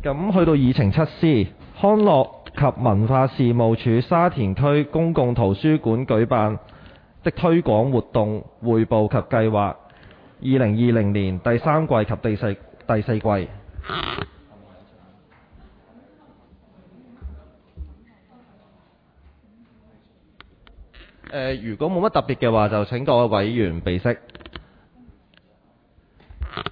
咁去到議程7C，康樂及文化事務署沙田區公共圖書館舉辦的推廣活動匯報及計劃，2020年第3季及第四季。如果冇乜特別嘅話，就請各位委員備悉。